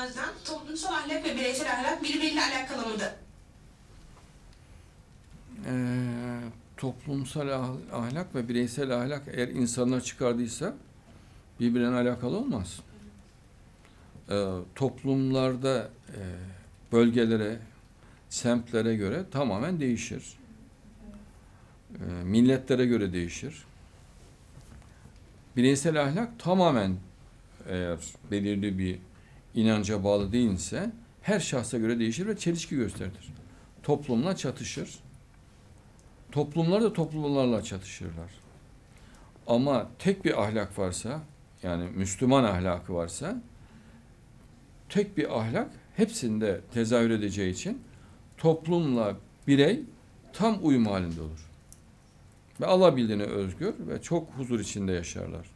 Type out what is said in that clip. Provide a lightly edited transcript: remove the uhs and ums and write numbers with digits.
Özden, toplumsal ahlak ve bireysel ahlak birbiriyle alakalı mıdır? Toplumsal ahlak ve bireysel ahlak eğer insanlar çıkardıysa birbirine alakalı olmaz. Toplumlarda bölgelere, semtlere göre tamamen değişir. Milletlere göre değişir. Bireysel ahlak tamamen eğer belirli bir inanca bağlı değilse her şahsa göre değişir ve çelişki gösterir. Toplumla çatışır. Toplumlar da toplumlarla çatışırlar. Ama tek bir ahlak varsa, yani Müslüman ahlakı varsa, tek bir ahlak hepsinde tezahür edeceği için toplumla birey tam uyum halinde olur. Ve alabildiğine özgür ve çok huzur içinde yaşarlar.